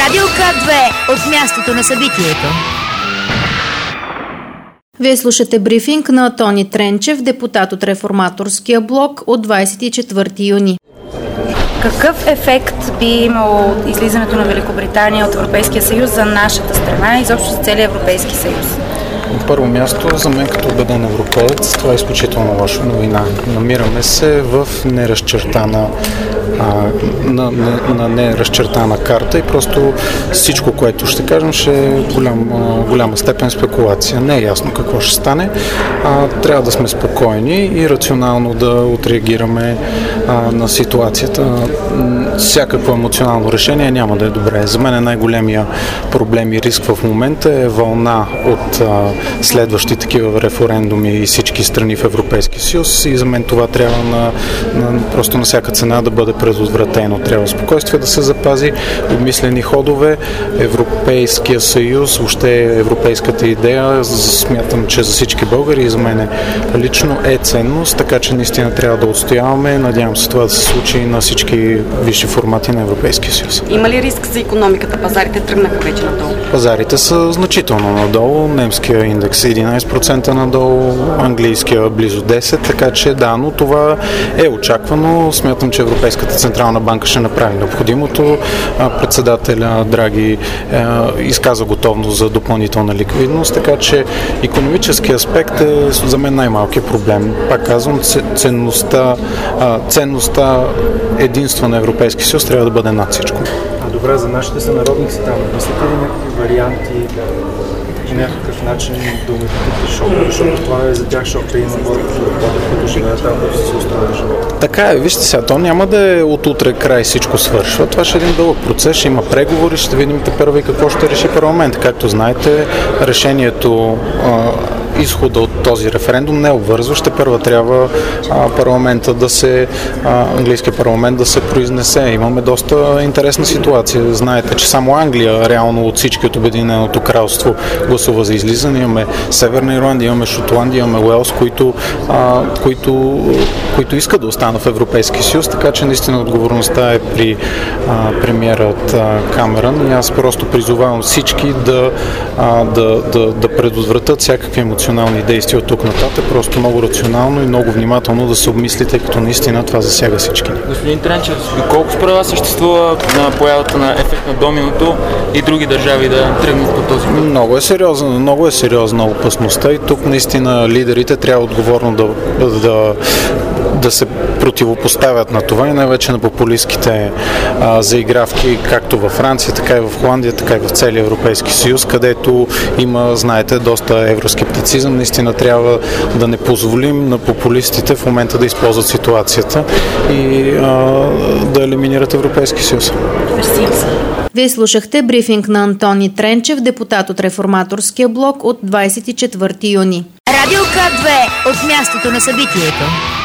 Радио К2 от мястото на събитието. Вие слушате брифинг на Тони Тренчев, депутат от Реформаторския блок от 24 юни. Какъв ефект би имало излизането на Великобритания от Европейския съюз за нашата страна и изобщо за целия Европейски съюз? На първо място, за мен като убеден европеец, това е изключително лоша новина. Намираме се в неразчертана неразчертана карта и просто всичко, което ще кажем, ще е голяма степен спекулация. Не е ясно какво ще стане. Трябва да сме спокойни и рационално да отреагираме на ситуацията. Всякакво емоционално решение няма да е добре. За мен най-големия проблем и риск в момента е вълна от следващи такива референдуми и всички страни в Европейския съюз и за мен това трябва просто на всяка цена да бъде предотвратено. Трябва спокойствие да се запази, обмислени ходове. Европейския съюз, въобще европейската идея, смятам, че за всички българи и за мен лично е ценност, така че наистина трябва да отстояваме. Надявам се това да се случи и на всички висши формати на Европейския съюз. Има ли риск за икономиката? Пазарите тръгнаха вече надолу? Пазарите са значително надолу. Немския индекс е 11% надолу, английския близо 10%, така че да, но това е очаквано. Смятам, че Европейската централна банка ще направи необходимото. Председателя Драги изказа готовност за допълнителна ликвидност, така че икономически аспект е за мен най-малкият проблем. Пак казвам, ценността единство на Европейския съюз трябва да бъде над всичко. Добре, за нашите сънародници там, мислите ли някакви варианти по някакъв начин да уместите шока, защото това е за тях шок, да има хора, които живеят там, които си устроят живота. Така е, вижте сега, то няма да е от утре край всичко свършва. Това ще е един дълъг процес, ще има преговори, ще видим първо и какво ще реши парламент. Както знаете, решението изхода от този референдум не е обвързващ. Първо трябва парламента английския парламент да се произнесе. Имаме доста интересна ситуация. Знаете, че само Англия, реално от всички от Обединеното кралство, гласува за излизане. Имаме Северна Ирландия, имаме Шотландия, имаме Уелс, които искат да останат в Европейския съюз, така че наистина отговорността е при премиерът Камерън и аз просто призовавам всички да предотвратят всякакви емоционални действия от тук нататък, просто много рационално и много внимателно да се обмисли, тъй като наистина това засяга всички. Господин Тренчев, доколко според вас съществува на появата на ефект на доминото и други държави да тръгнат по този път? Много е сериозна опасността и тук наистина лидерите трябва отговорно да се противопоставят на това и най-вече на популистските заигравки, както във Франция, така и в Холандия, така и в целия Европейски съюз, където има, знаете, доста евроскептицизъм. Наистина трябва да не позволим на популистите в момента да използват ситуацията и да елиминират Европейски съюз. Вие слушахте брифинг на Антони Тренчев, депутат от Реформаторския блок от 24 юни. Радио К2 от мястото на събитието.